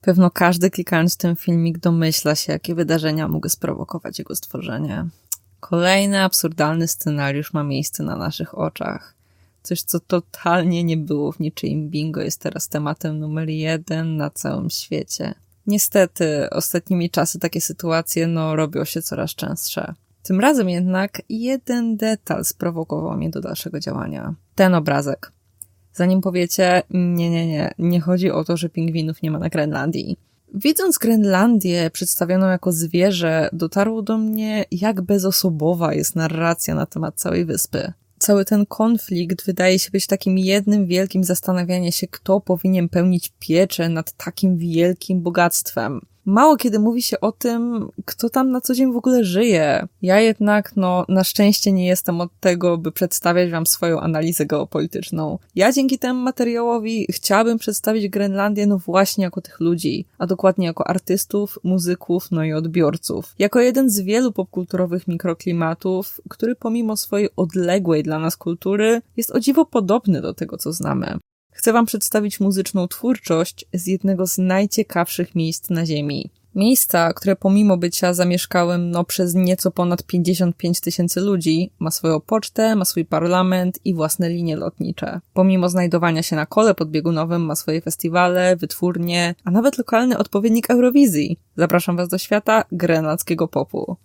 Pewno każdy klikając ten filmik domyśla się, jakie wydarzenia mogły sprowokować jego stworzenie. Kolejny absurdalny scenariusz ma miejsce na naszych oczach. Coś, co totalnie nie było w niczyim bingo, jest teraz tematem numer 1 na całym świecie. Niestety, ostatnimi czasy takie sytuacje robią się coraz częstsze. Tym razem jednak jeden detal sprowokował mnie do dalszego działania. Ten obrazek. Zanim powiecie, nie chodzi o to, że pingwinów nie ma na Grenlandii. Widząc Grenlandię przedstawioną jako zwierzę, dotarło do mnie, jak bezosobowa jest narracja na temat całej wyspy. Cały ten konflikt wydaje się być takim jednym wielkim zastanawianiem się, kto powinien pełnić pieczę nad takim wielkim bogactwem. Mało kiedy mówi się o tym, kto tam na co dzień w ogóle żyje. Ja jednak, na szczęście nie jestem od tego, by przedstawiać wam swoją analizę geopolityczną. Ja dzięki temu materiałowi chciałabym przedstawić Grenlandię właśnie jako tych ludzi, a dokładnie jako artystów, muzyków, i odbiorców. Jako jeden z wielu popkulturowych mikroklimatów, który pomimo swojej odległej dla nas kultury jest o dziwo podobny do tego, co znamy. Chcę wam przedstawić muzyczną twórczość z jednego z najciekawszych miejsc na Ziemi. Miejsca, które pomimo bycia zamieszkałym przez nieco ponad 55 000 ludzi, ma swoją pocztę, ma swój parlament i własne linie lotnicze. Pomimo znajdowania się na kole podbiegunowym ma swoje festiwale, wytwórnie, a nawet lokalny odpowiednik Eurowizji. Zapraszam was do świata grenlandzkiego popu.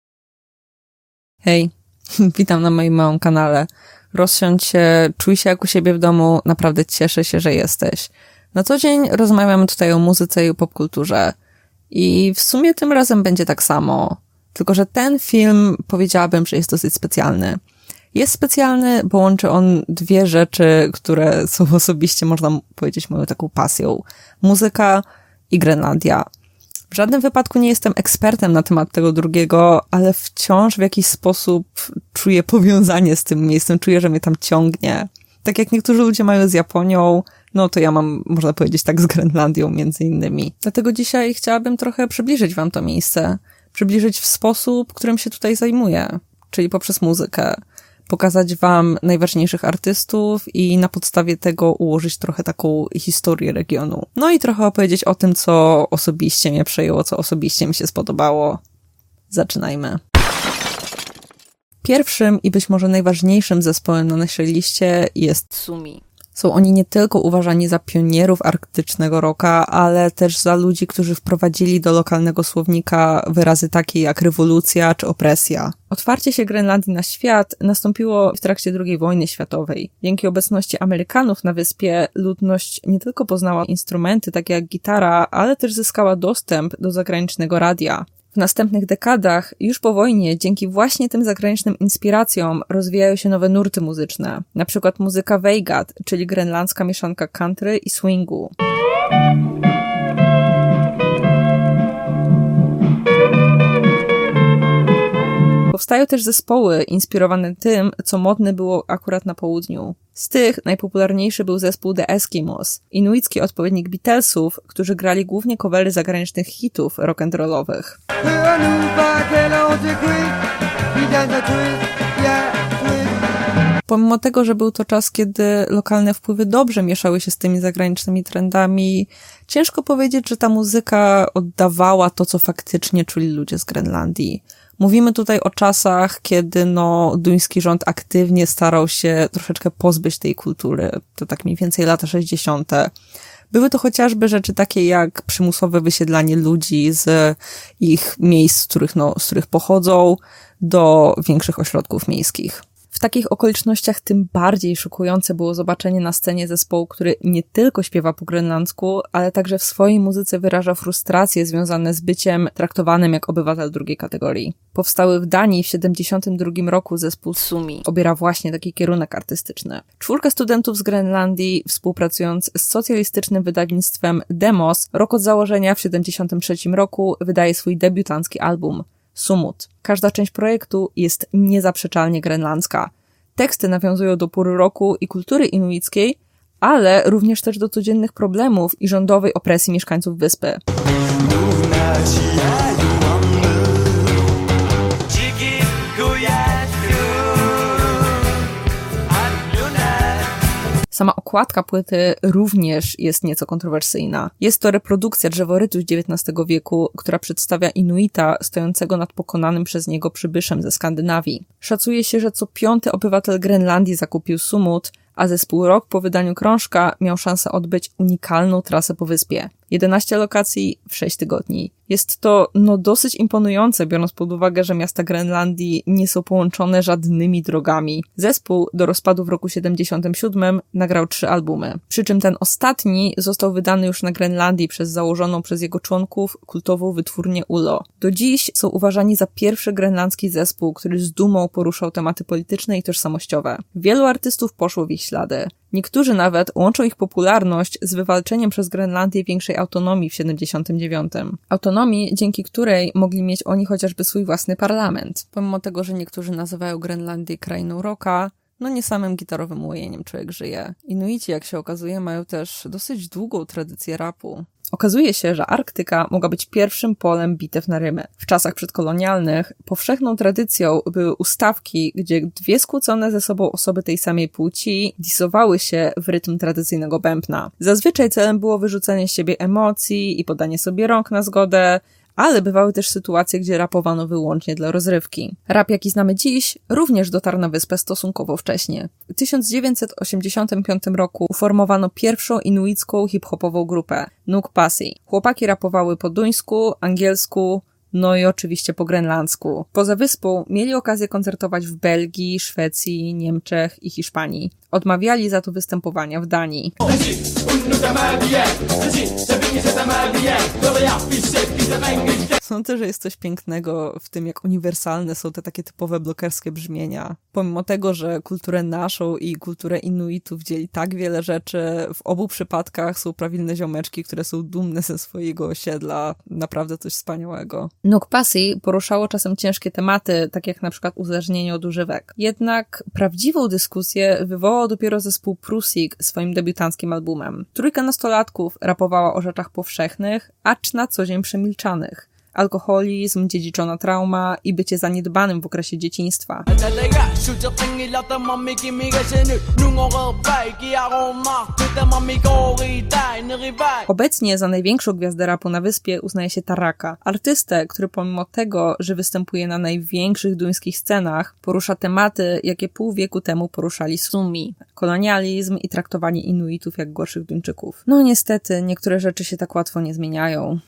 Hej, witam na moim małym kanale. Rozsiądź się, czuj się jak u siebie w domu, naprawdę cieszę się, że jesteś. Na co dzień rozmawiamy tutaj o muzyce i o popkulturze. I w sumie tym razem będzie tak samo. Tylko że ten film powiedziałabym, że jest dosyć specjalny. Jest specjalny, bo łączy on dwie rzeczy, które są osobiście, można powiedzieć, moją taką pasją. Muzyka i Grenlandia. W żadnym wypadku nie jestem ekspertem na temat tego drugiego, ale wciąż w jakiś sposób czuję powiązanie z tym miejscem, czuję, że mnie tam ciągnie. Tak jak niektórzy ludzie mają z Japonią, to ja mam, można powiedzieć, tak z Grenlandią między innymi. Dlatego dzisiaj chciałabym trochę przybliżyć wam to miejsce. Przybliżyć w sposób, którym się tutaj zajmuję, czyli poprzez muzykę. Pokazać wam najważniejszych artystów i na podstawie tego ułożyć trochę taką historię regionu. I trochę opowiedzieć o tym, co osobiście mnie przejęło, co osobiście mi się spodobało. Zaczynajmy. Pierwszym i być może najważniejszym zespołem na naszej liście jest Sumi. Są oni nie tylko uważani za pionierów arktycznego rocka, ale też za ludzi, którzy wprowadzili do lokalnego słownika wyrazy takie jak rewolucja czy opresja. Otwarcie się Grenlandii na świat nastąpiło w trakcie II wojny światowej. Dzięki obecności Amerykanów na wyspie ludność nie tylko poznała instrumenty takie jak gitara, ale też zyskała dostęp do zagranicznego radia. W następnych dekadach, już po wojnie, dzięki właśnie tym zagranicznym inspiracjom rozwijają się nowe nurty muzyczne. Na przykład muzyka Veigat, czyli grenlandzka mieszanka country i swingu. Powstają też zespoły inspirowane tym, co modne było akurat na południu. Z tych najpopularniejszy był zespół The Eskimos, inuicki odpowiednik Beatlesów, którzy grali głównie covery zagranicznych hitów rock'n'rollowych. Pomimo tego, że był to czas, kiedy lokalne wpływy dobrze mieszały się z tymi zagranicznymi trendami, ciężko powiedzieć, że ta muzyka oddawała to, co faktycznie czuli ludzie z Grenlandii. Mówimy tutaj o czasach, kiedy duński rząd aktywnie starał się troszeczkę pozbyć tej kultury. To tak mniej więcej lata 60. Były to chociażby rzeczy takie jak przymusowe wysiedlanie ludzi z ich miejsc, z których pochodzą, do większych ośrodków miejskich. W takich okolicznościach tym bardziej szokujące było zobaczenie na scenie zespołu, który nie tylko śpiewa po grenlandzku, ale także w swojej muzyce wyraża frustracje związane z byciem traktowanym jak obywatel drugiej kategorii. Powstały w Danii w 1972 roku zespół Sumi. Obiera właśnie taki kierunek artystyczny. 4 studentów z Grenlandii, współpracując z socjalistycznym wydawnictwem Demos, rok od założenia w 1973 roku wydaje swój debiutancki album Sumut. Każda część projektu jest niezaprzeczalnie grenlandzka. Teksty nawiązują do pór roku i kultury inuickiej, ale również też do codziennych problemów i rządowej opresji mieszkańców wyspy. Sama okładka płyty również jest nieco kontrowersyjna. Jest to reprodukcja drzeworytu z XIX wieku, która przedstawia Inuita stojącego nad pokonanym przez niego przybyszem ze Skandynawii. Szacuje się, że co 5. obywatel Grenlandii zakupił sumut, a zespół rok po wydaniu krążka miał szansę odbyć unikalną trasę po wyspie. 11 lokacji w 6 tygodni. Jest to dosyć imponujące, biorąc pod uwagę, że miasta Grenlandii nie są połączone żadnymi drogami. Zespół do rozpadu w roku 77 nagrał 3 albumy. Przy czym ten ostatni został wydany już na Grenlandii przez założoną przez jego członków kultową wytwórnię ULO. Do dziś są uważani za pierwszy grenlandzki zespół, który z dumą poruszał tematy polityczne i tożsamościowe. Wielu artystów poszło w ich ślady. Niektórzy nawet łączą ich popularność z wywalczeniem przez Grenlandię większej autonomii w 79. Autonomii, dzięki której mogli mieć oni chociażby swój własny parlament. Pomimo tego, że niektórzy nazywają Grenlandię krainą rocka, nie samym gitarowym łojeniem człowiek żyje. Inuici, jak się okazuje, mają też dosyć długą tradycję rapu. Okazuje się, że Arktyka mogła być pierwszym polem bitew na rymy. W czasach przedkolonialnych powszechną tradycją były ustawki, gdzie 2 skłócone ze sobą osoby tej samej płci disowały się w rytm tradycyjnego bębna. Zazwyczaj celem było wyrzucenie z siebie emocji i podanie sobie rąk na zgodę, ale bywały też sytuacje, gdzie rapowano wyłącznie dla rozrywki. Rap, jaki znamy dziś, również dotarł na wyspę stosunkowo wcześnie. W 1985 roku uformowano pierwszą inuicką hip-hopową grupę, Nuk Pasi. Chłopaki rapowały po duńsku, angielsku, i oczywiście po grenlandzku. Poza wyspą mieli okazję koncertować w Belgii, Szwecji, Niemczech i Hiszpanii. Odmawiali za to występowania w Danii. Sądzę, że jest coś pięknego w tym, jak uniwersalne są te takie typowe blokerskie brzmienia. Pomimo tego, że kulturę naszą i kulturę Inuitów dzieli tak wiele rzeczy, w obu przypadkach są prawilne ziomeczki, które są dumne ze swojego osiedla. Naprawdę coś wspaniałego. Nuk Pasi poruszało czasem ciężkie tematy, tak jak na przykład uzależnienie od używek. Jednak prawdziwą dyskusję wywołał dopiero zespół Prusik swoim debiutanckim albumem. 3 nastolatków rapowała o rzeczach powszechnych, acz na co dzień przemilczanych. Alkoholizm, dziedziczona trauma i bycie zaniedbanym w okresie dzieciństwa. Obecnie za największą gwiazdę rapu na wyspie uznaje się Taraka, artystę, który pomimo tego, że występuje na największych duńskich scenach, porusza tematy, jakie pół wieku temu poruszali Sumi. Kolonializm i traktowanie Inuitów jak gorszych Duńczyków. Niestety, niektóre rzeczy się tak łatwo nie zmieniają.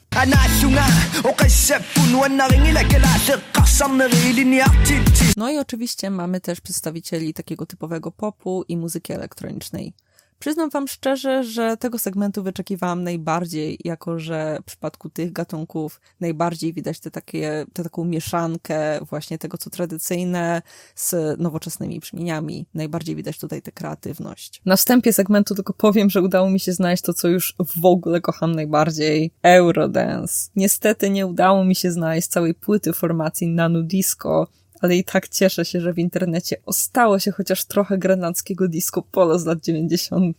I oczywiście mamy też przedstawicieli takiego typowego popu i muzyki elektronicznej. Przyznam wam szczerze, że tego segmentu wyczekiwałam najbardziej, jako że w przypadku tych gatunków najbardziej widać tę taką mieszankę właśnie tego, co tradycyjne z nowoczesnymi brzmieniami. Najbardziej widać tutaj tę kreatywność. Na wstępie segmentu tylko powiem, że udało mi się znaleźć to, co już w ogóle kocham najbardziej. Eurodance. Niestety nie udało mi się znaleźć całej płyty formacji Nanu Disco, ale i tak cieszę się, że w internecie ostało się chociaż trochę grenlandzkiego disco polo z lat 90.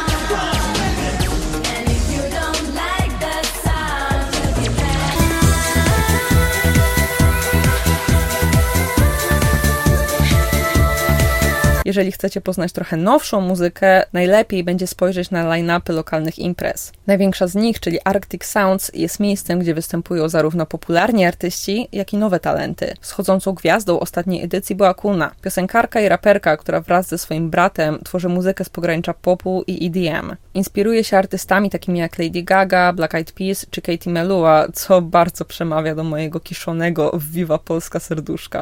Jeżeli chcecie poznać trochę nowszą muzykę, najlepiej będzie spojrzeć na line-upy lokalnych imprez. Największa z nich, czyli Arctic Sounds, jest miejscem, gdzie występują zarówno popularni artyści, jak i nowe talenty. Wschodzącą gwiazdą ostatniej edycji była Kuna, piosenkarka i raperka, która wraz ze swoim bratem tworzy muzykę z pogranicza popu i EDM. Inspiruje się artystami takimi jak Lady Gaga, Black Eyed Peas czy Katie Melua, co bardzo przemawia do mojego kiszonego Viva Polska serduszka.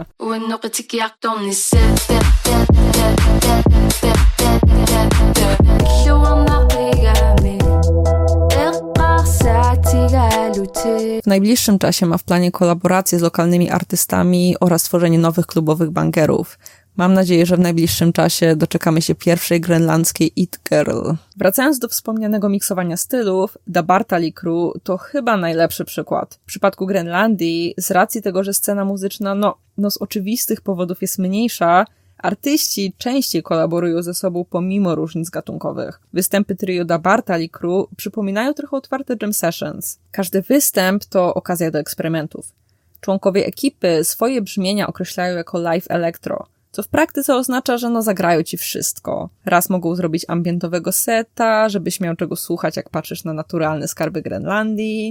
W najbliższym czasie ma w planie kolaboracje z lokalnymi artystami oraz tworzenie nowych klubowych bangerów. Mam nadzieję, że w najbliższym czasie doczekamy się pierwszej grenlandzkiej It Girl. Wracając do wspomnianego miksowania stylów, Da Bartali Crew to chyba najlepszy przykład. W przypadku Grenlandii, z racji tego, że scena muzyczna z oczywistych powodów jest mniejsza, artyści częściej kolaborują ze sobą pomimo różnic gatunkowych. Występy trio Da Bartali Crew przypominają trochę otwarte jam sessions. Każdy występ to okazja do eksperymentów. Członkowie ekipy swoje brzmienia określają jako live electro, co w praktyce oznacza, że zagrają ci wszystko. Raz mogą zrobić ambientowego seta, żebyś miał czego słuchać, jak patrzysz na naturalne skarby Grenlandii.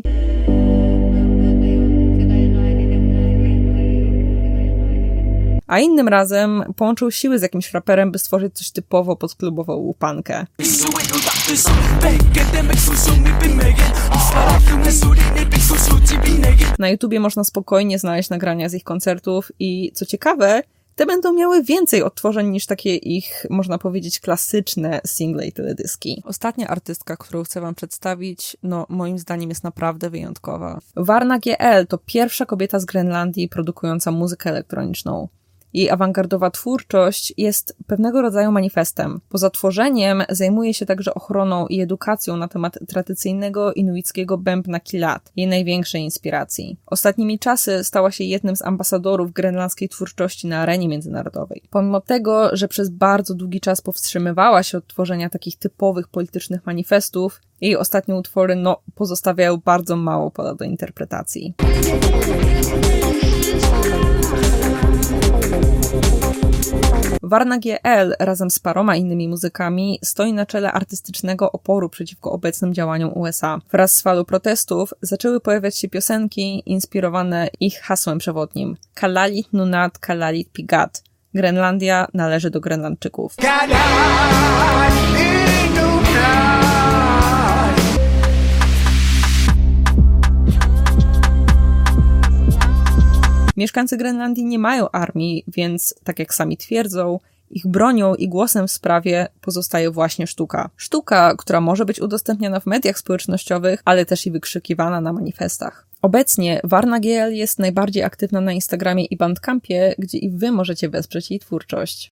A innym razem połączył siły z jakimś raperem, by stworzyć coś typowo pod klubową łupankę. Na YouTubie można spokojnie znaleźć nagrania z ich koncertów i co ciekawe, te będą miały więcej odtworzeń niż takie ich, można powiedzieć, klasyczne single i teledyski. Ostatnia artystka, którą chcę wam przedstawić, moim zdaniem jest naprawdę wyjątkowa. Varna GL to pierwsza kobieta z Grenlandii produkująca muzykę elektroniczną. Jej awangardowa twórczość jest pewnego rodzaju manifestem. Poza tworzeniem zajmuje się także ochroną i edukacją na temat tradycyjnego inuickiego bębna kilat, jej największej inspiracji. Ostatnimi czasy stała się jednym z ambasadorów grenlandzkiej twórczości na arenie międzynarodowej. Pomimo tego, że przez bardzo długi czas powstrzymywała się od tworzenia takich typowych politycznych manifestów, jej ostatnie utwory pozostawiają bardzo mało pola do interpretacji. Varna GL razem z paroma innymi muzykami stoi na czele artystycznego oporu przeciwko obecnym działaniom USA. Wraz z falą protestów zaczęły pojawiać się piosenki inspirowane ich hasłem przewodnim Kalalit Nunat Kalalit Pigat. Grenlandia należy do Grenlandczyków. Mieszkańcy Grenlandii nie mają armii, więc, tak jak sami twierdzą, ich bronią i głosem w sprawie pozostaje właśnie sztuka. Sztuka, która może być udostępniana w mediach społecznościowych, ale też i wykrzykiwana na manifestach. Obecnie Varna GL jest najbardziej aktywna na Instagramie i Bandcampie, gdzie i wy możecie wesprzeć jej twórczość.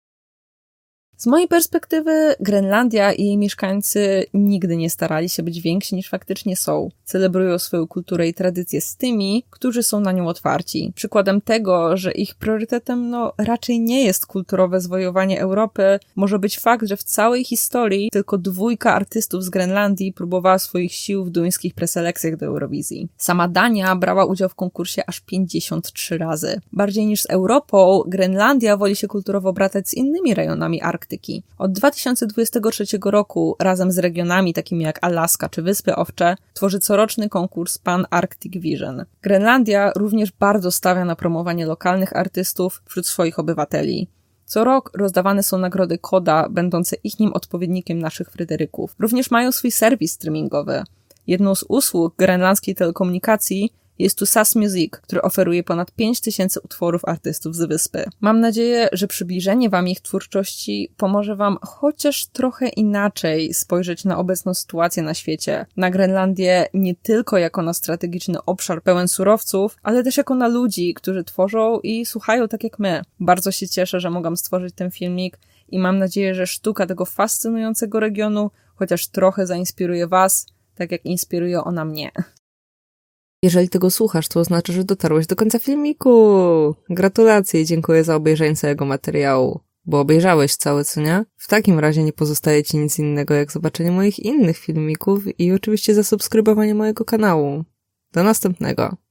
Z mojej perspektywy Grenlandia i jej mieszkańcy nigdy nie starali się być więksi niż faktycznie są. Celebrują swoją kulturę i tradycję z tymi, którzy są na nią otwarci. Przykładem tego, że ich priorytetem raczej nie jest kulturowe zwojowanie Europy, może być fakt, że w całej historii tylko 2 artystów z Grenlandii próbowała swoich sił w duńskich preselekcjach do Eurowizji. Sama Dania brała udział w konkursie aż 53 razy. Bardziej niż z Europą, Grenlandia woli się kulturowo bratać z innymi rejonami Arktyki. Od 2023 roku razem z regionami takimi jak Alaska czy Wyspy Owcze tworzy coroczny konkurs Pan Arctic Vision. Grenlandia również bardzo stawia na promowanie lokalnych artystów wśród swoich obywateli. Co rok rozdawane są nagrody KODA, będące ichnim odpowiednikiem naszych Fryderyków. Również mają swój serwis streamingowy. Jedną z usług grenlandzkiej telekomunikacji jest tu SAS Music, który oferuje ponad 5000 utworów artystów z wyspy. Mam nadzieję, że przybliżenie wam ich twórczości pomoże wam chociaż trochę inaczej spojrzeć na obecną sytuację na świecie. Na Grenlandię nie tylko jako na strategiczny obszar pełen surowców, ale też jako na ludzi, którzy tworzą i słuchają tak jak my. Bardzo się cieszę, że mogłam stworzyć ten filmik i mam nadzieję, że sztuka tego fascynującego regionu chociaż trochę zainspiruje was, tak jak inspiruje ona mnie. Jeżeli tego słuchasz, to oznacza, że dotarłeś do końca filmiku. Gratulacje i dziękuję za obejrzenie całego materiału. Bo obejrzałeś całe, co nie? W takim razie nie pozostaje ci nic innego, jak zobaczenie moich innych filmików i oczywiście zasubskrybowanie mojego kanału. Do następnego.